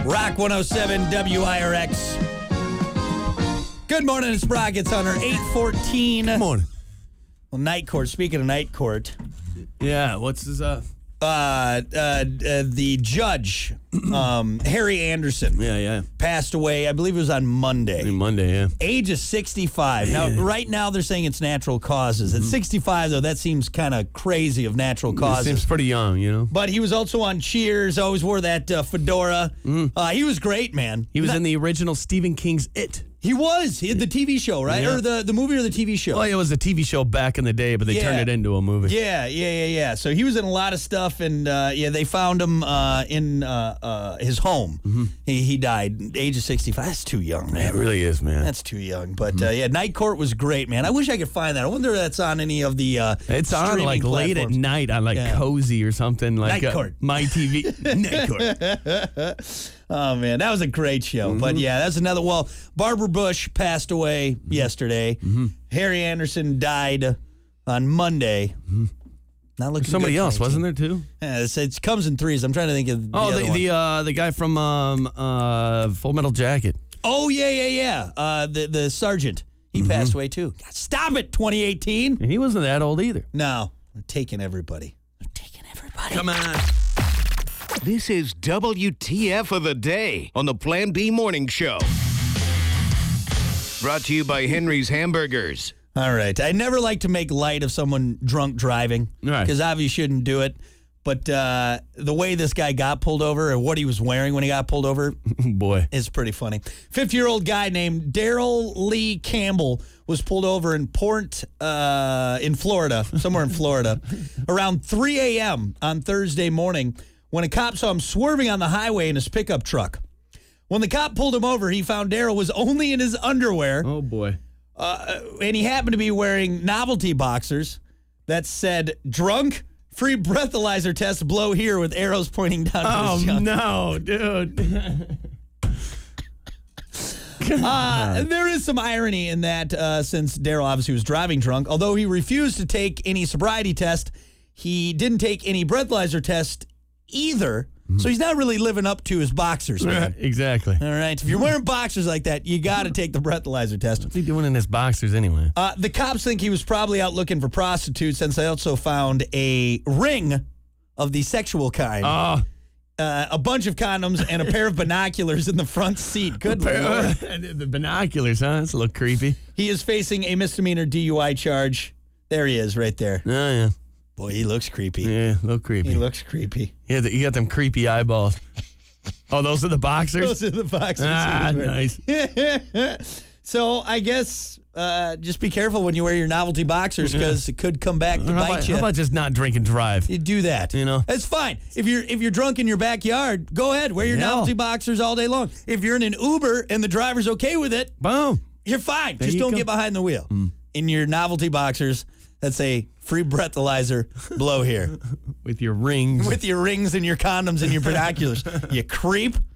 Rock 107 WIRX. Good morning, it's Brock. It's on our 8:14. Good morning. Well, night court. Speaking of night court, Yeah, what's his the judge, Harry Anderson, Yeah. passed away. I believe it was on Monday. Monday, yeah. Age is 65. Now, right now they're saying it's natural causes. At 65, though, that seems kind of crazy of natural causes. Seems pretty young, you know. But he was also on Cheers. Always wore that fedora. He was great, man. He was in the original Stephen King's It. He was. He had the TV show, right? Yeah. Or the movie or the TV show? Well, it was a TV show back in the day, but they turned it into a movie. Yeah. So he was in a lot of stuff, and they found him in his home. He died, age of 65. That's too young, man. It really is, man. That's too young. But Night Court was great, man. I wish I could find that. I wonder if that's on any of the It's on like late at night on like Cozy or something like Night Court. My TV. Night Court. Oh, man, that was a great show. But, that's another. Well, Barbara Bush passed away yesterday. Harry Anderson died on Monday. Not looking Somebody good, else, 2018. wasn't there, too? Yeah, it comes in threes. I'm trying to think of the other one. The guy from Full Metal Jacket. Oh, yeah. The sergeant. He passed away, too. God, stop it, 2018. And he wasn't that old either. No, they're taking everybody. Come on. This is WTF of the Day on the Plan B Morning Show. Brought to you by Henry's Hamburgers. All right. I never like to make light of someone drunk driving. Right. Because obviously you shouldn't do it. But the way this guy got pulled over or what he was wearing when he got pulled over Boy. is pretty funny. 50-year-old guy named Daryl Lee Campbell was pulled over in in Florida, somewhere in Florida, around 3 a.m. on Thursday morning when a cop saw him swerving on the highway in his pickup truck. When the cop pulled him over, he found Daryl was only in his underwear. Oh, boy. And he happened to be wearing novelty boxers that said, "Drunk, free breathalyzer test, blow here," with arrows pointing down to his junk. No, dude. There is some irony in that since Daryl obviously was driving drunk. Although he refused to take any sobriety test, he didn't take any breathalyzer test either. So he's not really living up to his boxers, man. Exactly. All right. If you're wearing boxers like that, you got to take the breathalyzer test. What's he doing in his boxers anyway? The cops think he was probably out looking for prostitutes, since they also found a ring of the sexual kind, a bunch of condoms, and a pair of binoculars in the front seat. Good Lord. The binoculars, huh? That's a little creepy. He is facing a misdemeanor DUI charge. There he is, right there. Oh, yeah. Boy, he looks creepy. Yeah, a little creepy. He looks creepy. Yeah, you got them creepy eyeballs. Oh, those are the boxers? Those are the boxers. Nice. So I guess just be careful when you wear your novelty boxers, because it could come back to bite you. How about just not drink and drive? You do that. You know? It's fine. If you're drunk in your backyard, go ahead. Wear your novelty boxers all day long. If you're in an Uber and the driver's okay with it, Boom. you're fine. Just don't get behind the wheel. In your novelty boxers that say free breathalyzer, blow here. With your rings. With your rings and your condoms and your binoculars. You creep.